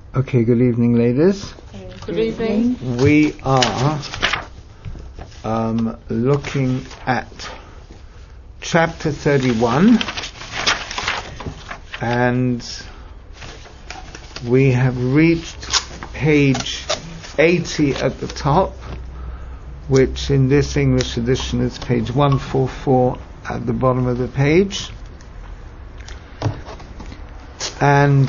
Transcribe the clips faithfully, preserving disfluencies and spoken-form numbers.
Okay, good evening, ladies. Good evening. We are um, looking at chapter thirty-one, and we have reached page eighty at the top, which in this English edition is page one forty-four at the bottom of the page. And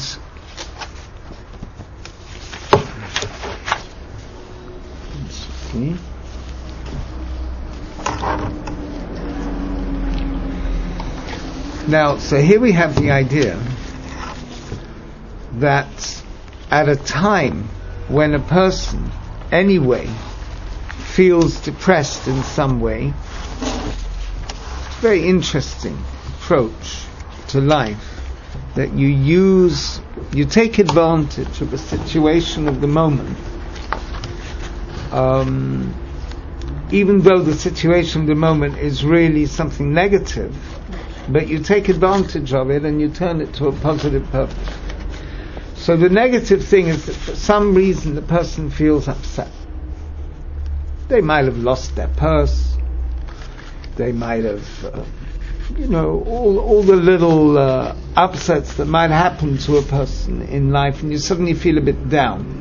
now, so here we have the idea that at a time when a person anyway feels depressed in some way, it's a very interesting approach to life, that you use, you take advantage of a situation of the moment, um, even though the situation of the moment is really something negative, but you take advantage of it and you turn it to a positive purpose. So the negative thing is that for some reason the person feels upset. They might have lost their purse, they might have uh, you know, all all the little uh, upsets that might happen to a person in life, and you suddenly feel a bit down.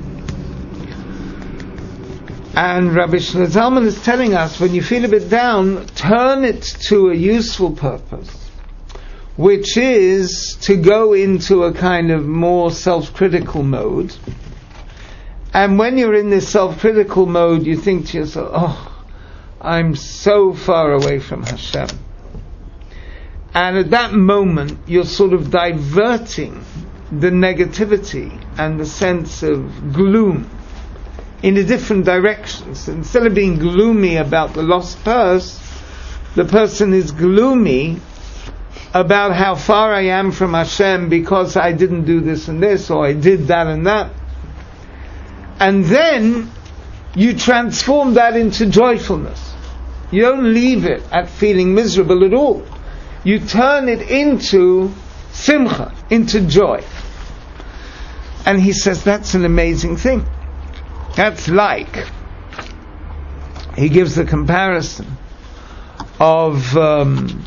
And Rabbi Shlomo Zalman is telling us, when you feel a bit down, turn it to a useful purpose, which is to go into a kind of more self-critical mode. And when you're in this self-critical mode, you think to yourself, oh, I'm so far away from Hashem. And at that moment, you're sort of diverting the negativity and the sense of gloom in a different direction. So instead of being gloomy about the lost purse, the person is gloomy about how far I am from Hashem because I didn't do this and this, or I did that and that. And then you transform that into joyfulness. You don't leave it at feeling miserable at all. You turn it into simcha, into joy. And he says that's an amazing thing. That's like, he gives the comparison of um,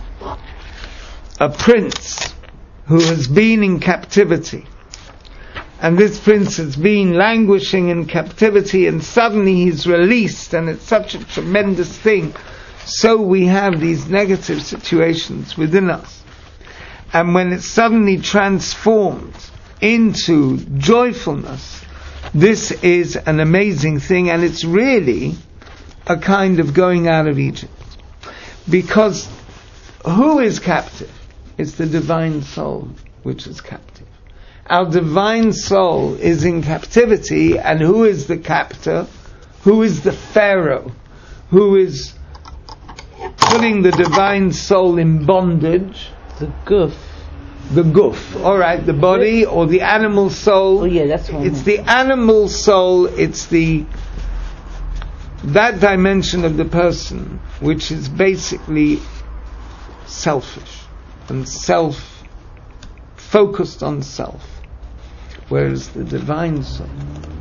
a prince who has been in captivity. And this prince has been languishing in captivity, and suddenly he's released, and it's such a tremendous thing. So we have these negative situations within us. And when it's suddenly transformed into joyfulness, this is an amazing thing, and it's really a kind of going out of Egypt. Because who is captive? It's the divine soul which is captive. Our divine soul is in captivity, and who is the captor? Who is the Pharaoh? Who is putting the divine soul in bondage? The goof. The goof. Alright, the body or the animal soul. Oh yeah, that's one. It's the animal soul, it's the that dimension of the person which is basically selfish and self focused on self. Whereas the divine soul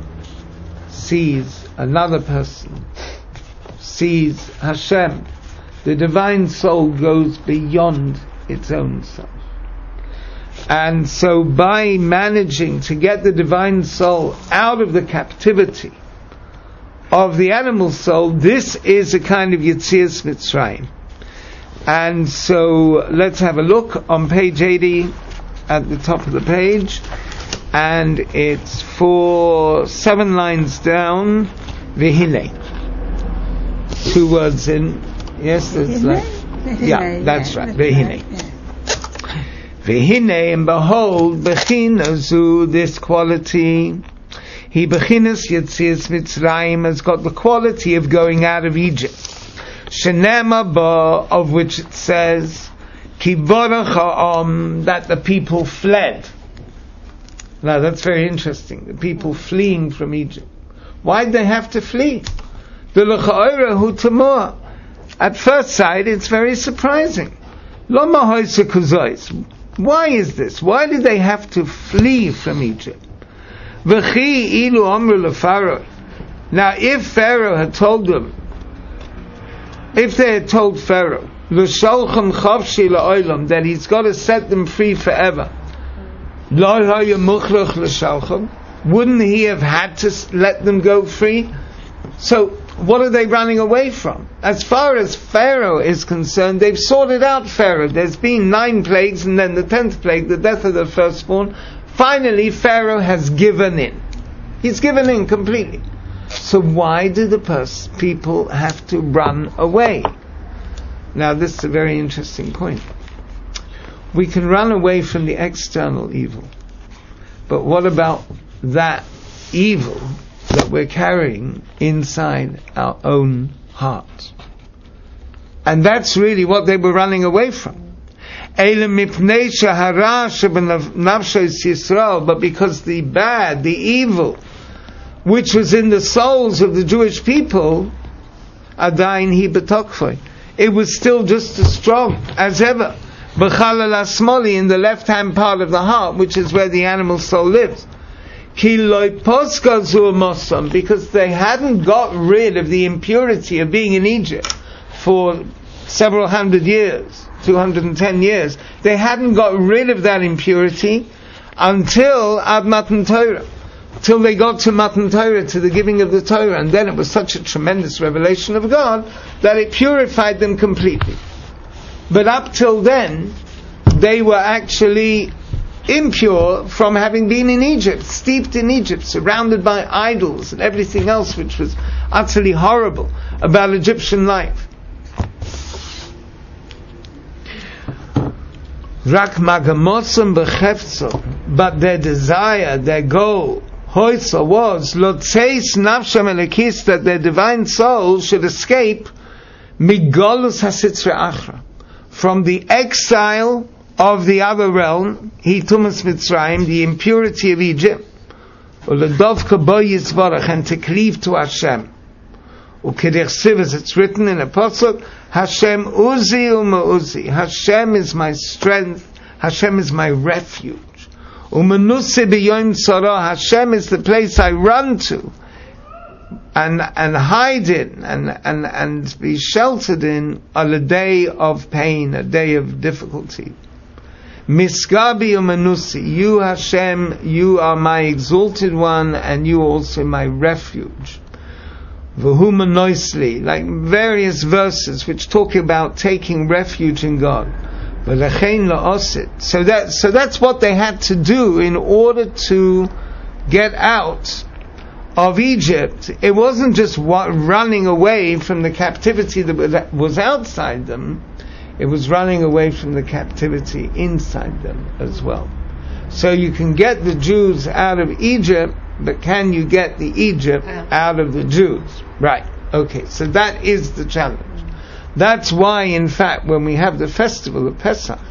sees another person, sees Hashem. The divine soul goes beyond its own self. And so by managing to get the divine soul out of the captivity of the animal soul, this is a kind of Yetzias Mitzrayim. And so let's have a look on page eighty at the top of the page, and it's for seven lines down, Vehine. Two words in. Yes, that's like, yeah, that's right, Vehine. Vehine, and behold, Bechinazu, this quality, he Bechinas Yetzias Mitzrayim has got the quality of going out of Egypt. Shenema ba, of which it says, Ki vorach ha'am, that the people fled. Now that's very interesting, the people fleeing from Egypt. Why did they have to flee? The l'cha'ora hu tamua. At first sight, it's very surprising. Lama ha'isa kuzois. Why is this? Why did they have to flee from Egypt? V'chi ilu amru leFaro. Now, if Pharaoh had told them, if they had told Pharaoh, l'sholchem chavshi la'olam, that he's got to set them free forever, lo haya muchrach l'sholchem, wouldn't he have had to let them go free? So, what are they running away from? As far as Pharaoh is concerned, they've sorted out Pharaoh. There's been nine plagues, and then the tenth plague, the death of the firstborn. Finally, Pharaoh has given in. He's given in completely. So why do the pers- people have to run away? Now, this is a very interesting point. We can run away from the external evil, but what about that evil that we're carrying inside our own heart? And that's really what they were running away from. But because the bad, the evil, which was in the souls of the Jewish people, adayin hi betokfoi, it was still just as strong as ever. B'chalal asmoli, in the left-hand part of the heart, which is where the animal soul lives. Ki loi poska zu mosam, because they hadn't got rid of the impurity of being in Egypt for several hundred years, two hundred ten years. They hadn't got rid of that impurity until Ad Matan Torah, till they got to Matan Torah, to the giving of the Torah, and then it was such a tremendous revelation of God that it purified them completely. But up till then, they were actually impure from having been in Egypt, steeped in Egypt, surrounded by idols and everything else which was utterly horrible about Egyptian life. Rak magamosam bechefzo, but their desire, their goal, hoitza, was lotzeis nafsham elekis, that their divine soul should escape migolus hasitzre achra, from the exile of the other realm, hitumas Mitzrayim, the impurity of Egypt, uledovka bo yizvarach, and to cleave to Hashem. Ukedechsiv, as it's written in a pasuk, Hashem uzi u'ma'uzi, Hashem is my strength, Hashem is my refuge. U'menusi b'yom tzara, Hashem is the place I run to and and hide in and and and be sheltered in on a day of pain, a day of difficulty. Miskabi u'menusi, you Hashem, you are my exalted one, and you also my refuge. V'hu, like various verses which talk about taking refuge in God. So that so that's what they had to do in order to get out of Egypt. It wasn't just running away from the captivity that was outside them, it was running away from the captivity inside them as well. So you can get the Jews out of Egypt, but can you get the Egypt out of the Jews? Right. Okay, so that is the challenge. That's why, in fact, when we have the festival of Pesach,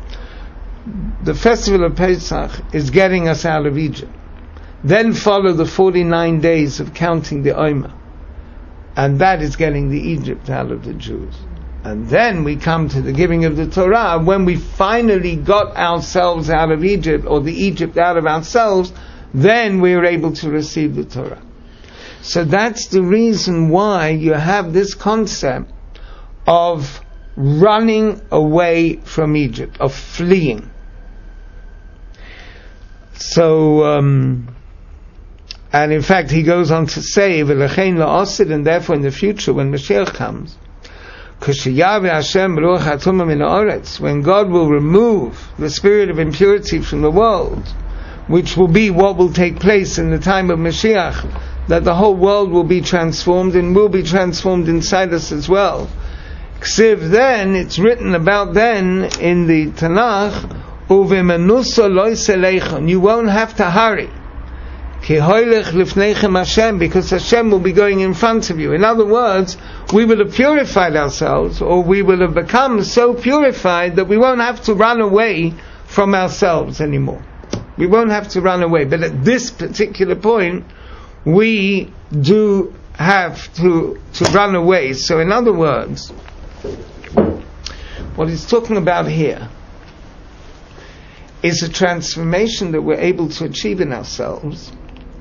the festival of Pesach is getting us out of Egypt. Then follow the forty-nine days of counting the Omer, and that is getting the Egypt out of the Jews. And then we come to the giving of the Torah. When we finally got ourselves out of Egypt, or the Egypt out of ourselves, then we are able to receive the Torah. So that's the reason why you have this concept of running away from Egypt, of fleeing. So, um, and in fact, he goes on to say, "V'lechein la'osid," and therefore in the future, when Mashiach comes, when God will remove the spirit of impurity from the world, which will be what will take place in the time of Mashiach, that the whole world will be transformed and will be transformed inside us as well. Ksiv, then, it's written about then in the Tanakh, Uvemenusa loiseleichon, you won't have to hurry. Ki hoylech lifneichem Hashem, because Hashem will be going in front of you. In other words, we will have purified ourselves, or we will have become so purified that we won't have to run away from ourselves anymore. We won't have to run away. But at this particular point, we do have to, to run away. So in other words, what he's talking about here is a transformation that we're able to achieve in ourselves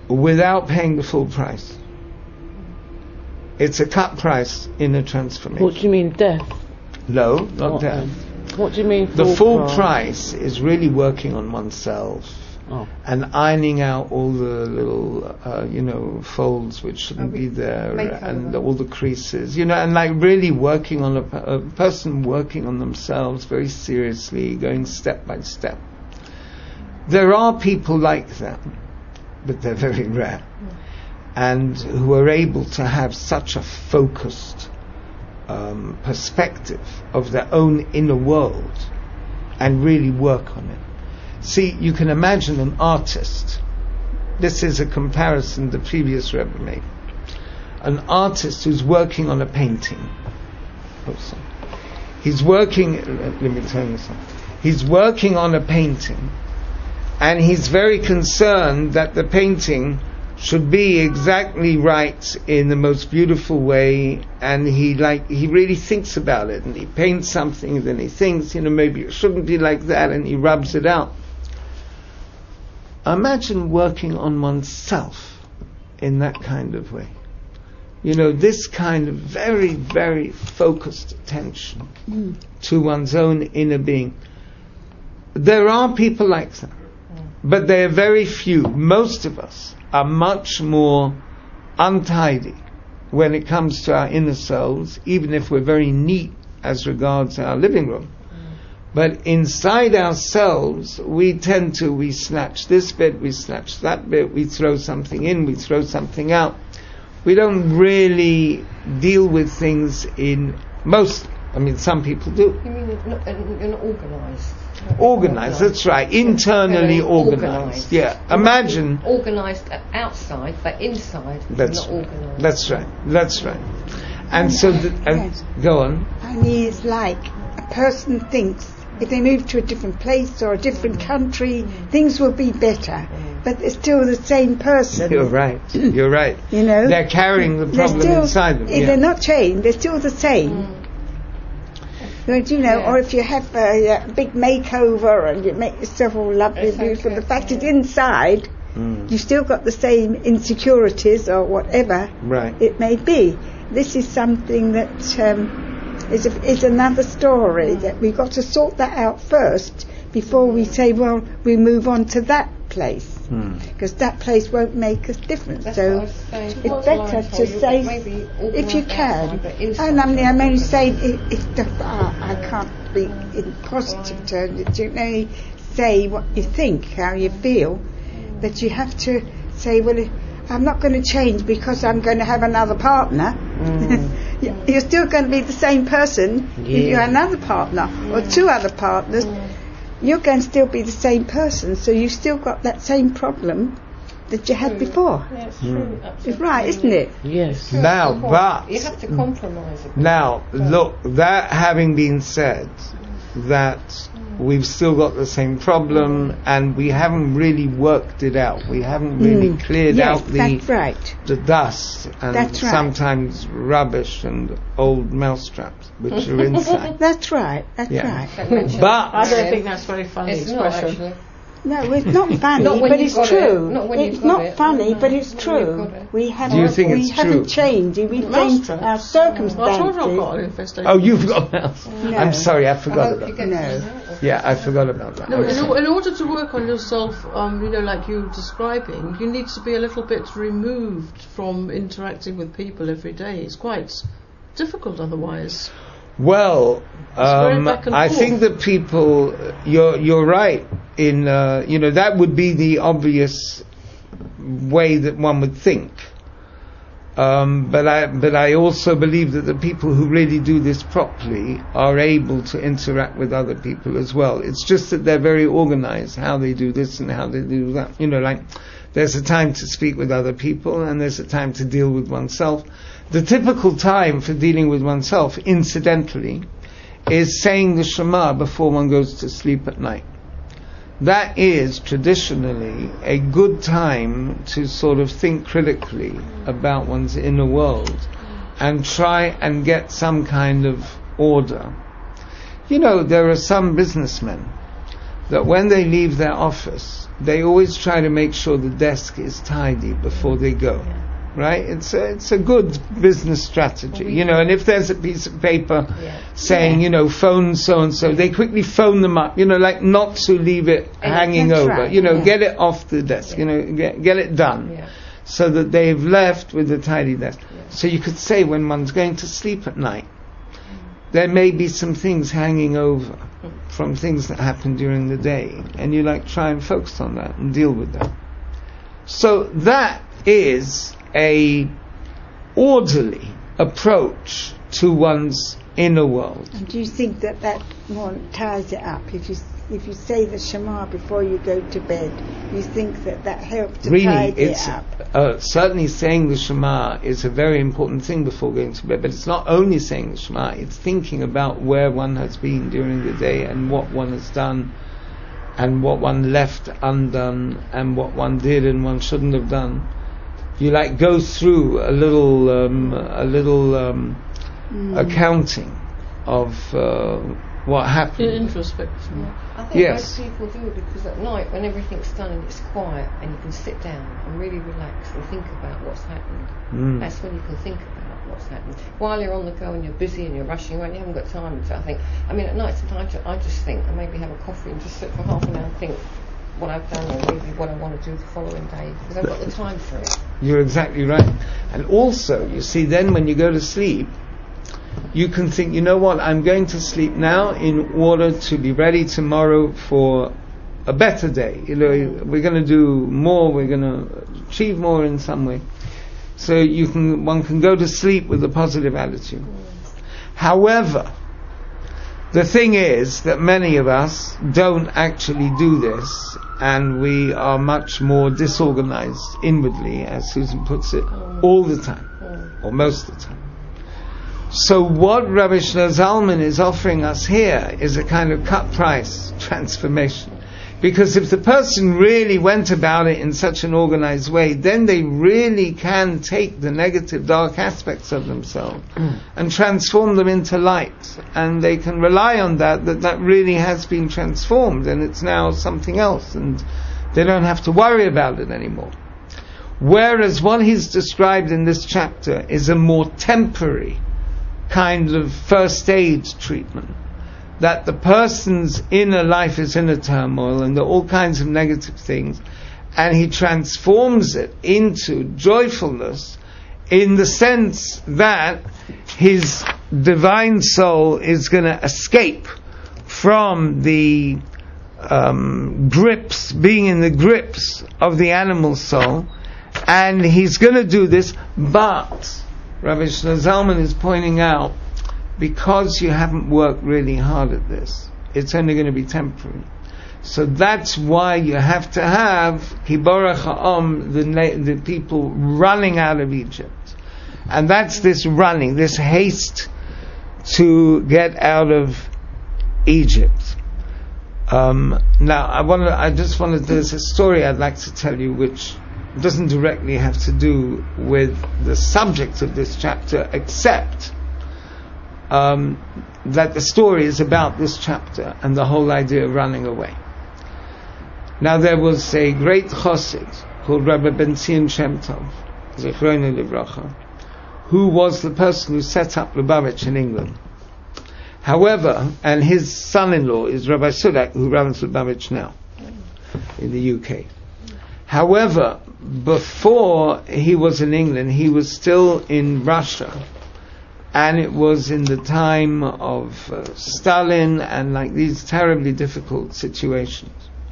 without paying the full price. It's a cut price in a transformation. What do you mean, death? No, not What, death. um, What do you mean? The full price? price is really working on oneself Oh. and ironing out all the little, uh, you know, folds which shouldn't be there, makeover. and all the creases, you know, and like really working on a, pe- a person working on themselves very seriously, going step by step. There are people like that, but they're very rare, and who are able to have such a focused um, perspective of their own inner world and really work on it. See, you can imagine an artist. This is a comparison the previous Rebbe made. An artist who's working on a painting. Oh, sorry. He's working, let me tell you something. He's working on a painting, and he's very concerned that the painting should be exactly right in the most beautiful way, and he like he really thinks about it, and he paints something, and then he thinks, you know, maybe it shouldn't be like that, and he rubs it out. Imagine working on oneself in that kind of way. You know, this kind of very, very focused attention mm. to one's own inner being. There are people like that, but they are very few. Most of us are much more untidy when it comes to our inner selves, even if we're very neat as regards our living room. But inside ourselves, we tend to, we snatch this bit, we snatch that bit, we throw something in, we throw something out. We don't really deal with things in most, I mean, some people do. You mean you're not, you're not organised? Organised, that's right. Internally organised. Yeah. Imagine. Organised outside, but inside, that's not organised. That's right. That's right. And so, the, and yes. Go on. I mean, it's like a person thinks if they move to a different place or a different country, things will be better. But they're still the same person. You're right. You're right. You know, they're carrying the problem still, inside them. If yeah. they're not changed, they're still the same. Mm. But, you know, yeah. Or if you have a, a big makeover and you make yourself all lovely and beautiful, okay. The fact is inside, mm. you've still got the same insecurities or whatever right. it may be. This is something that um, is, a, is another story, that we've got to sort that out first before we say, well, we move on to that place. Because hmm. that place won't make a difference. That's so it's better to say, if you can, and I'm, I'm only saying, if, if the, uh, I can't speak in positive terms, you can only say what you think, how you feel, but you have to say, well, I'm not going to change because I'm going to have another partner. Mm. You're still going to be the same person yeah. if you have another partner or two other partners. Mm. You're going to still be the same person, so you've still got that same problem that you had before. Yeah, it's true. Mm. It's right, isn't it? Yes. Now, but you have to compromise. A bit. Now, look, that having been said, that mm. we've still got the same problem, mm. and we haven't really worked it out. We haven't really mm. cleared yes, out the that's right. the dust and that's right. sometimes rubbish and old mousetraps which are inside. That's right. That's yeah. right. That but I don't think that's very funny it's expression. Not, no, it's not funny, not but it's true. It. Not it's not it. funny, no, but it's true. We haven't. Do you think we it's haven't true? changed. We've changed our circumstances. Well, oh, you've got mouse. No. I'm sorry, I forgot I about that. No. Yeah, I forgot about that. No, okay. in, in order to work on yourself, um, you know, like you were describing, you need to be a little bit removed from interacting with people every day. It's quite difficult otherwise. Well, um, I forth. think that people, you're you're right in, uh, you know, that would be the obvious way that one would think. Um, but I but I also believe that the people who really do this properly are able to interact with other people as well. It's just that they're very organized how they do this and how they do that. You know, like there's a time to speak with other people and there's a time to deal with oneself. The typical time for dealing with oneself, incidentally, is saying the Shema before one goes to sleep at night. That is traditionally a good time to sort of think critically about one's inner world and try and get some kind of order. You know, there are some businessmen that when they leave their office, they always try to make sure the desk is tidy before they go. Yeah. Right? It's a, it's a good business strategy, you know, and if there's a piece of paper Yeah. saying, you know, phone so-and-so, they quickly phone them up, you know, like not to leave it And hanging that's over, right, you know, yeah. get it off the desk, you know, get, get it done, Yeah. so that they've left with a tidy desk. Yeah. So you could say when one's going to sleep at night, there may be some things hanging over from things that happen during the day, and you like try and focus on that and deal with them. So that is a orderly approach to one's inner world. And do you think that that more ties it up? If you if you say the Shema before you go to bed, you think that that helps to Really, tidy it's it up? uh, certainly saying the Shema is a very important thing before going to bed, but it's not only saying the Shema, it's thinking about where one has been during the day and what one has done and what one left undone and what one did and one shouldn't have done. You like go through a little um, a little um, Mm. accounting of uh, what happened. Introspection. I think Yes. most people do, because at night when everything's done and it's quiet and you can sit down and really relax and think about what's happened, Mm. that's when you can think about what's happened. While you're on the go and you're busy and you're rushing around, you haven't got time to, I think, I mean at night sometimes I just think, and maybe have a coffee and just sit for half an hour and think what I've done or maybe what I want to do the following day, because I've got the time for it. You're exactly right. And also, you see, then when you go to sleep, you can think, you know what, I'm going to sleep now in order to be ready tomorrow for a better day. You know, we're going to do more, we're going to achieve more in some way. So you can, one can go to sleep with a positive attitude. However, the thing is that many of us don't actually do this, and we are much more disorganized inwardly, as Susan puts it, all the time, or most of the time. So what Rabbi Shlomo Zalman is offering us here is a kind of cut price transformation. Because if the person really went about it in such an organized way, then they really can take the negative, dark aspects of themselves mm. and transform them into light. And they can rely on that, that that really has been transformed and it's now something else. And they don't have to worry about it anymore. Whereas what he's described in this chapter is a more temporary kind of first aid treatment. That the person's inner life is in a turmoil and there are all kinds of negative things, and he transforms it into joyfulness in the sense that his divine soul is going to escape from the um, grips, being in the grips of the animal soul, and he's going to do this, but Rabbi Shlomo Zalman is pointing out, because you haven't worked really hard at this, it's only going to be temporary. So that's why you have to have Kiborach Ha'am, the, na- the people running out of Egypt. And that's this running, this haste to get out of Egypt. Um, now, I want I just wanted, there's a story I'd like to tell you which doesn't directly have to do with the subject of this chapter, except Um, that the story is about this chapter and the whole idea of running away. Now there was a great chassid called Rabbi Ben Zion Shem Tov, Zichrono Livracha, who was the person who set up Lubavitch in England. However, and his son-in-law is Rabbi Sudak, who runs Lubavitch now in the U K. However, before he was in England, he was still in Russia. And it was in the time of uh, Stalin and like these terribly difficult situations.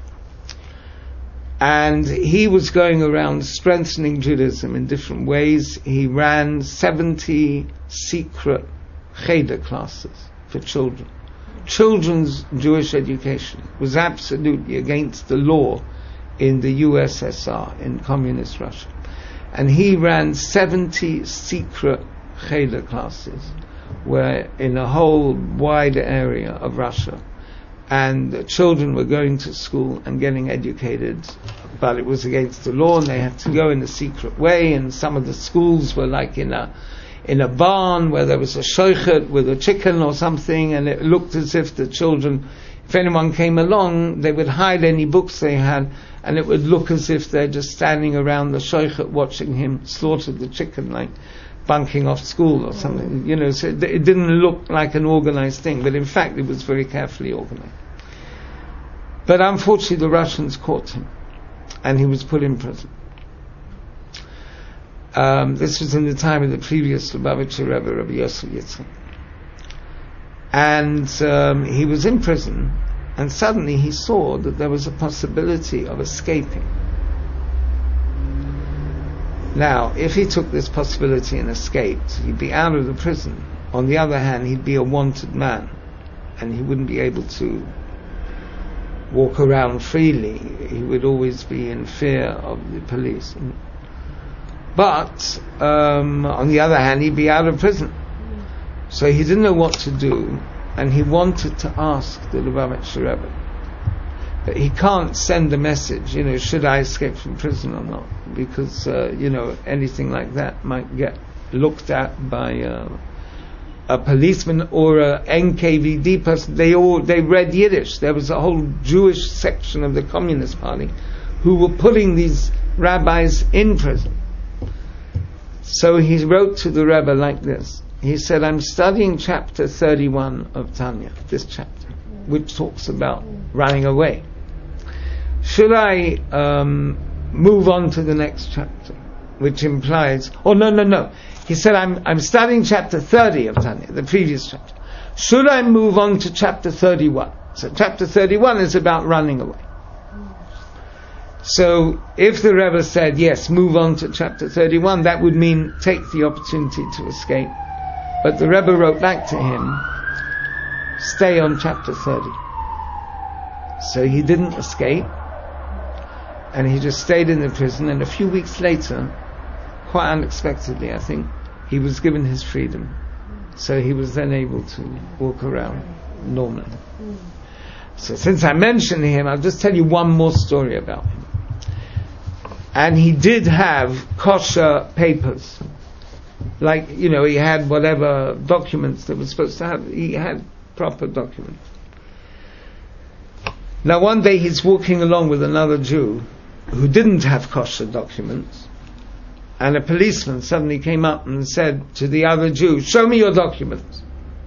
And he was going around strengthening Judaism in different ways. He ran seventy secret cheder classes for children. Children's Jewish education was absolutely against the law in the U S S R, in communist Russia. And he ran seventy secret cheder classes were in a whole wide area of Russia, and the children were going to school and getting educated, but it was against the law and they had to go in a secret way, and some of the schools were like in a in a barn where there was a shochet with a chicken or something, and it looked as if the children, if anyone came along, they would hide any books they had, and it would look as if they're just standing around the shochet watching him slaughter the chicken, like bunking off school or something. You know, so it, it didn't look like an organized thing, but in fact it was very carefully organized. But unfortunately the Russians caught him, and he was put in prison. Um, this was in the time of the previous Lubavitcher Rebbe, Rabbi Yosef Yitzchak. And um, he was in prison, and suddenly he saw that there was a possibility of escaping. Now, if he took this possibility and escaped, he'd be out of the prison. On the other hand, he'd be a wanted man, and he wouldn't be able to walk around freely. He would always be in fear of the police. But um, on the other hand, he'd be out of prison. So he didn't know what to do, and he wanted to ask the Lubavitcher Rebbe. But he can't send a message, you know, should I escape from prison or not? Because, uh, you know, anything like that might get looked at by uh, a policeman or a N K V D person. They all, they read Yiddish. There was a whole Jewish section of the Communist Party who were putting these rabbis in prison. So he wrote to the Rebbe like this. He said, I'm studying chapter thirty-one of Tanya, this chapter, which talks about running away. Should I um, move on to the next chapter, which implies, oh no, no, no. He said, I'm, I'm studying chapter thirty of Tanya, the previous chapter. Should I move on to chapter thirty-one? So chapter thirty-one is about running away. So if the Rebbe said, yes, move on to chapter thirty-one, that would mean take the opportunity to escape. But the Rebbe wrote back to him, stay on chapter thirty. So he didn't escape, and he just stayed in the prison, and a few weeks later, quite unexpectedly I think, he was given his freedom. So he was then able to walk around normally. So since I mentioned him, I'll just tell you one more story about him. And he did have kosher papers. Like, you know, he had whatever documents that were supposed to have. He had proper documents. Now one day he's walking along with another Jew who didn't have kosher documents, and a policeman suddenly came up and said to the other Jew, show me your documents.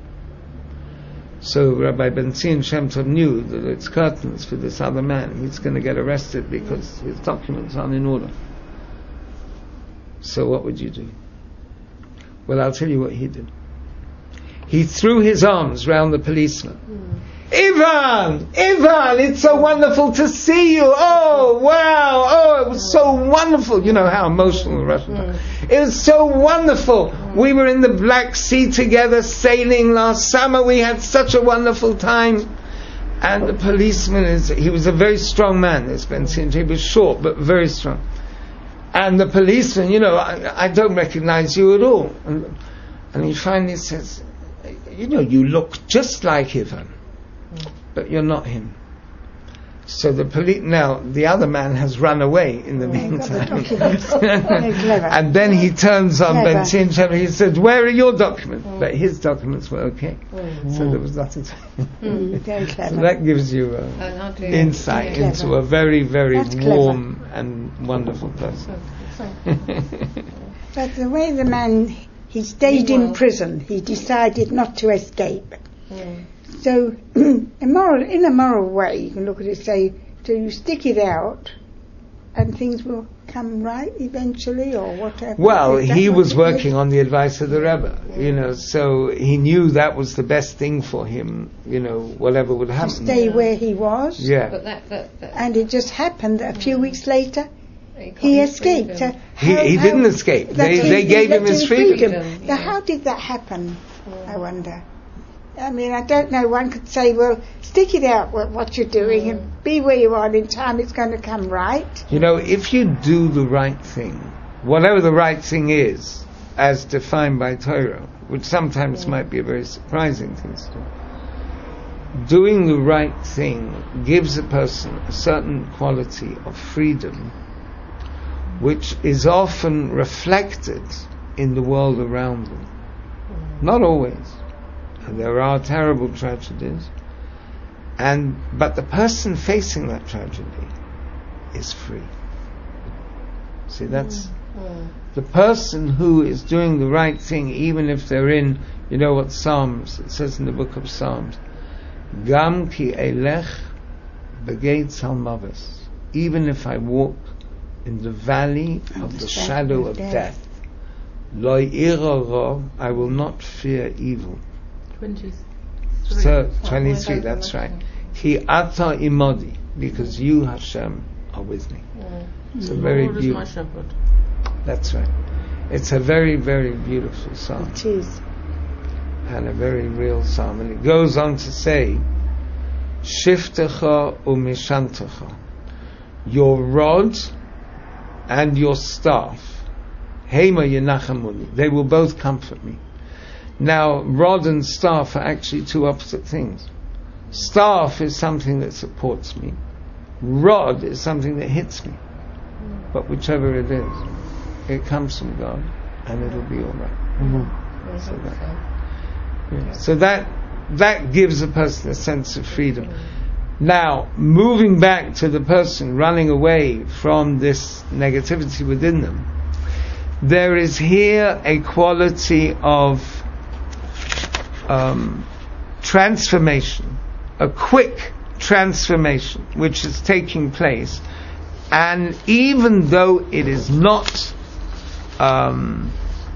So Rabbi Ben Zion Shem Tov knew that it's curtains for this other man. He's going to get arrested because his documents aren't in order. So what would you do? Well, I'll tell you what he did. He threw his arms round the policeman. Mm. Ivan! Ivan! It's so wonderful to see you! Oh, wow! Oh, it was so wonderful! You know how emotional the Russians are. Mm. It was so wonderful! Mm. We were in the Black Sea together sailing last summer. We had such a wonderful time. And the policeman is, he was a very strong man, this Ben Zion. He was short, but very strong. And the policeman, you know, I, I don't recognize you at all. And, and he finally says, you know, you look just like Ivan, but you're not him. So the police, now the other man has run away in the oh, meantime. The and then he turns on Ben Zion Shem. He said, where are your documents? Mm. But his documents were okay. Mm. So there was nothing to mm. Very clever. So that gives you uh, oh, insight yeah. into a very, very That's warm clever. And wonderful person. But the way the man, he stayed in prison, he decided not to escape. Mm. So, a moral, in a moral way, you can look at it and say, do you stick it out and things will come right eventually, or whatever? Well, he was working on the advice of the Rebbe, yeah. you know, so he knew that was the best thing for him, you know, whatever would happen. To stay yeah. where he was. Yeah. But that, that, that and it just happened that a few weeks later, he escaped. Uh, he how, he how didn't escape. They, they gave him his freedom. freedom. Now, how did that happen, yeah. I wonder? I mean, I don't know. One could say, well, stick it out with what you're doing mm. and be where you are, and in time it's going to come right. You know, if you do the right thing, whatever the right thing is, as defined by Torah, which sometimes yeah. might be a very surprising thing to do, doing the right thing gives a person a certain quality of freedom, which is often reflected in the world around them. Mm. Not always. There are terrible tragedies, And but the person facing that tragedy is free. See, that's Mm. the person who is doing the right thing, even if they're in, you know what Psalms, it says in the book of Psalms, Gam ki elech begeit salmavis, even if I walk in the valley of the shadow of death, lo ira, I will not fear evil. twenty-three. So, twenty-three, that's right. Ki ata imodi, because you, Hashem, are with me. Mm. It's a The very Lord is my beautiful. shepherd. That's right. It's a very, very beautiful psalm. It is. And a very real psalm. And it goes on to say, Shiftecha umishantecha, your rod and your staff, Hema yenachamuni, they will both comfort me. Now, rod and staff are actually two opposite things. Staff is something that supports me. Rod is something that hits me. But whichever it is, it comes from God, and it'll be all right. Mm-hmm. So that, yeah. so that that gives a person a sense of freedom. Now, moving back to the person running away from this negativity within them, there is here a quality of um, transformation, a quick transformation, which is taking place. And even though it is not, um,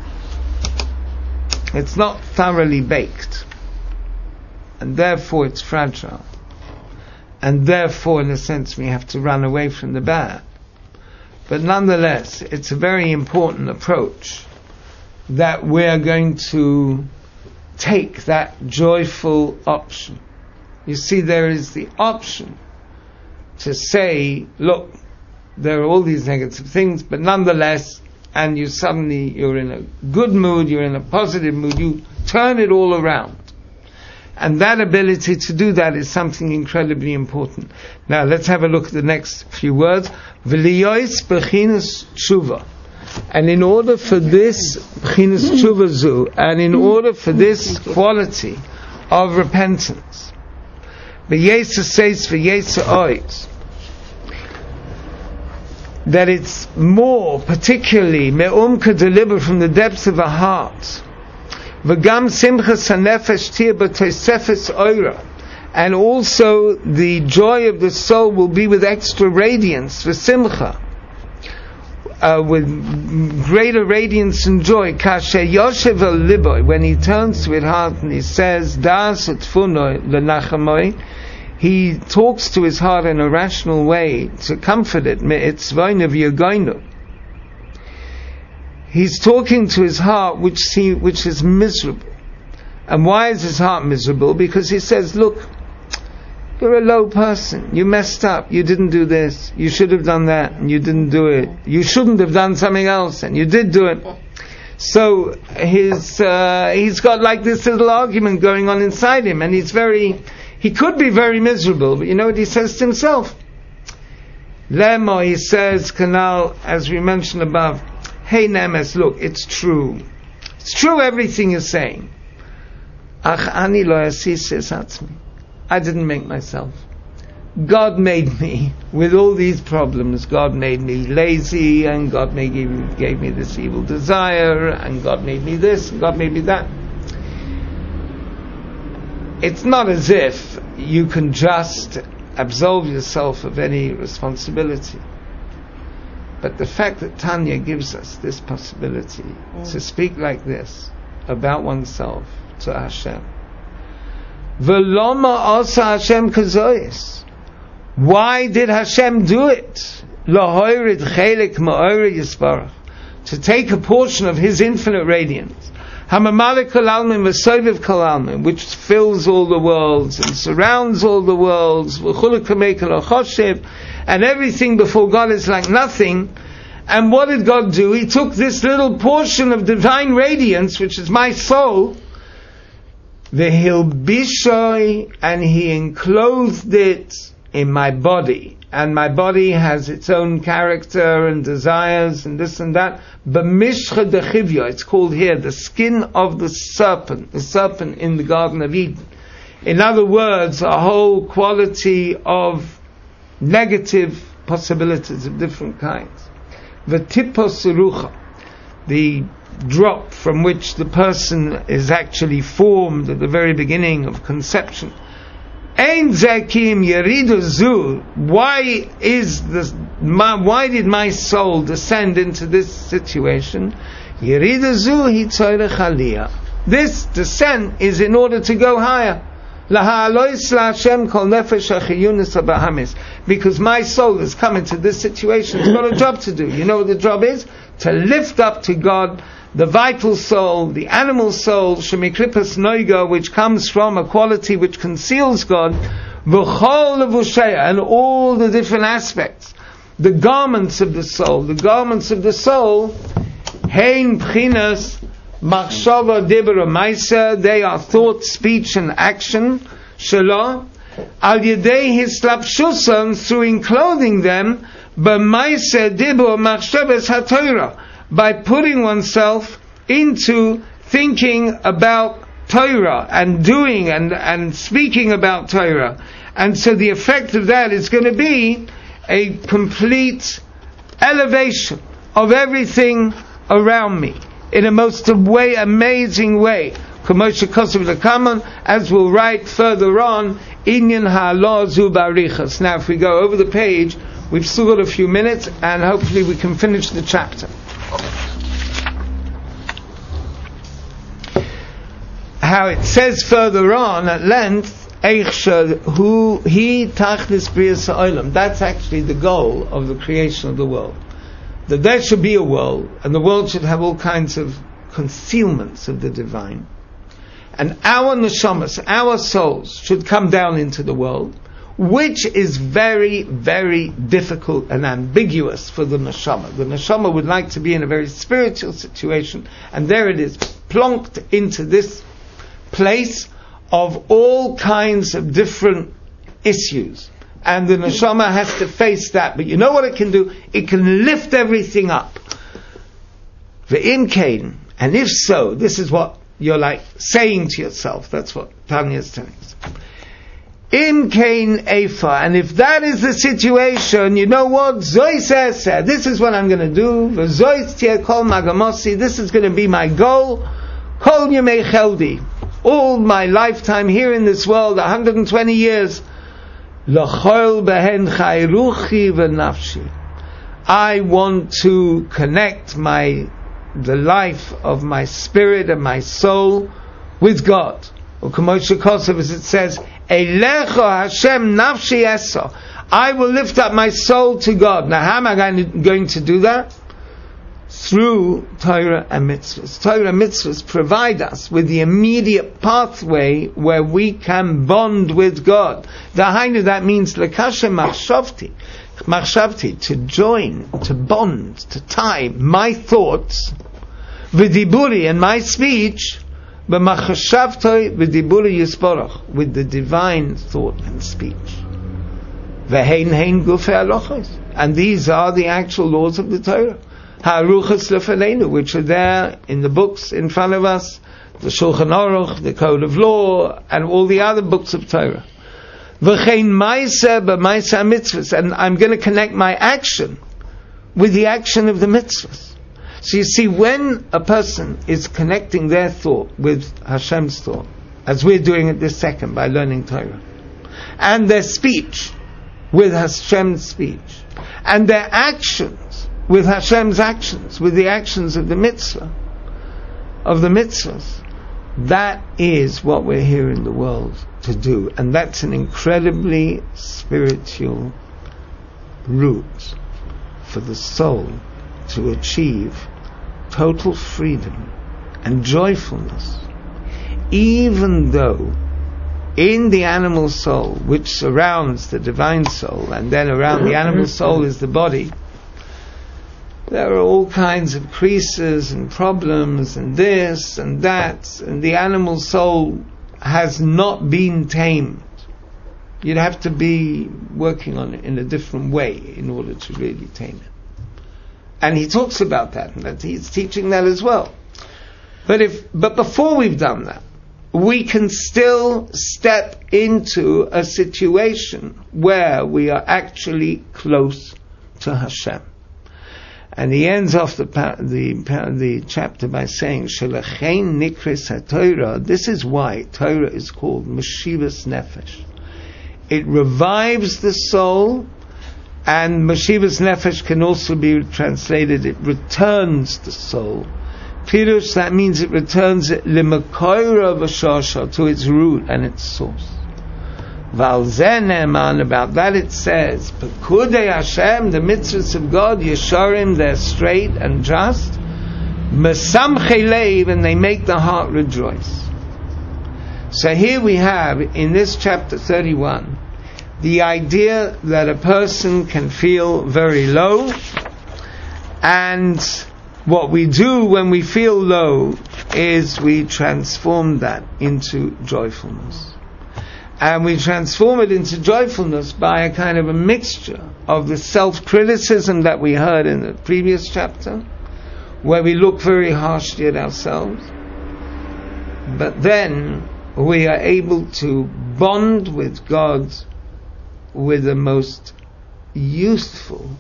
it's not thoroughly baked, and therefore it's fragile, and therefore, in a sense, we have to run away from the bad. But nonetheless, it's a very important approach that we're going to take that joyful option. You see, there is the option to say, look, there are all these negative things, but nonetheless, and you suddenly, you're in a good mood, you're in a positive mood, you turn it all around. And that ability to do that is something incredibly important. Now, let's have a look at the next few words. V'liyois b'chinas tshuva. And in order for this b'chinas tshuva zu, and in order for this quality of repentance, v'yesa seis v'yesa ois, that it's more, particularly me'umka, delivered from the depths of the heart, v'gam simchas hanefesh tir b'toisefes oira, and also the joy of the soul will be with extra radiance, v'simcha, uh, with greater radiance and joy. Kasher yoshev el liboy, when he turns to it heart and he says, das utfunoi lenachamoy, he talks to his heart in a rational way to comfort it. He's talking to his heart which he, which is miserable. And why is his heart miserable? Because he says, look, you're a low person. You messed up. You didn't do this. You should have done that, and you didn't do it. You shouldn't have done something else, and you did do it. So his uh, he's got like this little argument going on inside him, and he's very... He could be very miserable, but you know what he says to himself? Lemo, he says, Canal, as we mentioned above, hey Nemes, look, it's true. It's true everything you're saying. Ach ani lo asis es atzmi. I didn't make myself. God made me with all these problems. God made me lazy, and God made, gave, gave me this evil desire, and God made me this, and God made me that. It's not as if you can just absolve yourself of any responsibility. But the fact that Tanya gives us this possibility mm. to speak like this about oneself to Hashem. V'loma asa Hashem kazois. Why did Hashem do it? Lahoirid chelik ma'ori yisbarach. To take a portion of His infinite radiance, Hamamalik Kalalmin Vasoviv Kalalmin, which fills all the worlds and surrounds all the worlds, and everything before God is like nothing. And what did God do? He took this little portion of divine radiance, which is my soul, the Hilbishoi, and He enclosed it in my body. And my body has its own character and desires and this and that. B'mishcha dechivya, it's called here the skin of the serpent, the serpent in the Garden of Eden. In other words, a whole quality of negative possibilities of different kinds. V'tipos rucha, the drop from which the person is actually formed at the very beginning of conception. Ein zekim yeridu zu. Why is this? My, why did my soul descend into this situation? Yeridu zu hi tzorech aliyah. This descent is in order to go higher. Laha'alois la'Hashem kol nefesh ha'chiyunis ha'bahamis. Because my soul has come into this situation. It's got a job to do. You know what the job is? To lift up to God the vital soul, the animal soul, shemikripas noiga, which comes from a quality which conceals God, v'chol levushaya, and all the different aspects, the garments of the soul. The garments of the soul, hein pchinas machshava dibra maisa, they are thought, speech, and action. Shelo al yedei hislapshusan, through enclothing them, b'maisa dibra machshavas haTorah, by putting oneself into thinking about Torah and doing and, and speaking about Torah. And so the effect of that is going to be a complete elevation of everything around me in a most way, amazing way. As we'll write further on, Inyan ha'lo zu barichas. Now if we go over the page, we've still got a few minutes and hopefully we can finish the chapter. How it says further on at length, who he tachlis brias ha'olam. That's actually the goal of the creation of the world. That there should be a world, and the world should have all kinds of concealments of the divine. And our neshamas, our souls, should come down into the world, which is very, very difficult and ambiguous for the neshama. The neshama would like to be in a very spiritual situation, and there it is, plonked into this place of all kinds of different issues. And the neshama has to face that. But you know what it can do? It can lift everything up. Ve'im kain, and if so, this is what you're like saying to yourself. That's what Tanya is telling us. Im kain efa, and if that is the situation, you know what? Zois eseh, this is what I'm going to do. V'zois tieh kol magamosi, this is going to be my goal. Kol yemei cheldi, all my lifetime here in this world, one hundred twenty years. L'chol behen chayruchi v'nafshi, I want to connect my the life of my spirit and my soul with God. Or Kamosha Kosev, as it says, Eilecho Hashem nafshi eso, I will lift up my soul to God. Now how am I going to do that? Through Torah and mitzvahs. Torah and mitzvahs provide us with the immediate pathway where we can bond with God. The Hainu, that means lekashem machshavti, machshavti, to join, to bond, to tie my thoughts, v'diburi, and my speech, b'machshavtoi v'diburi yisborach, with the divine thought and speech. V'hein hein gufei halachos, and these are the actual laws of the Torah. Ha'aruchas lefanenu, which are there in the books in front of us, the Shulchan Aruch, the Code of Law, and all the other books of Torah. V'chein ma'aseh b'ma'aseh mitzvahs, and I'm going to connect my action with the action of the mitzvahs. So you see, when a person is connecting their thought with Hashem's thought, as we're doing it this second by learning Torah, and their speech with Hashem's speech, and their actions with Hashem's actions, with the actions of the mitzvah, of the mitzvahs, that is what we're here in the world to do. And that's an incredibly spiritual route for the soul to achieve total freedom and joyfulness, even though in the animal soul, which surrounds the divine soul, and then around the animal soul is the body, there are all kinds of creases and problems and this and that, and the animal soul has not been tamed. You'd have to be working on it in a different way in order to really tame it. And he talks about that, and that he's teaching that as well. But if, but before we've done that, we can still step into a situation where we are actually close to Hashem. And he ends off the the, the chapter by saying, "Shelachein nikris haTorah." This is why Torah is called Meshivas Nefesh. It revives the soul, and Meshivas Nefesh can also be translated, it returns the soul. Pirush, that means it returns it limakoira v'shosha, to its root and its source. Valzeneman, about that it says, Pekudei Hashem, the mitzvahs of God, Yesharim, they're straight and just, Mesamchei leiv, and they make the heart rejoice. So here we have, in this chapter thirty-one, the idea that a person can feel very low, and what we do when we feel low is we transform that into joyfulness. And we transform it into joyfulness by a kind of a mixture of the self-criticism that we heard in the previous chapter, where we look very harshly at ourselves, but then we are able to bond with God with the most youthful,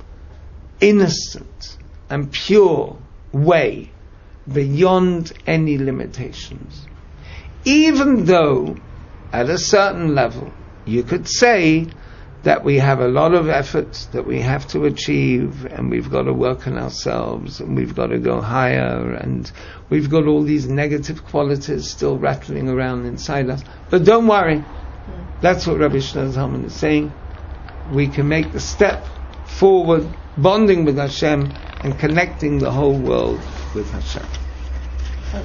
innocent, and pure way, beyond any limitations. Even though, at a certain level, you could say that we have a lot of efforts that we have to achieve, and we've got to work on ourselves, and we've got to go higher, and we've got all these negative qualities still rattling around inside us. But don't worry, that's what Rabbi Shlomo Zalman is saying. We can make the step forward, bonding with Hashem and connecting the whole world with Hashem.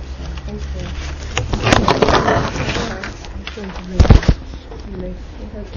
Thank you.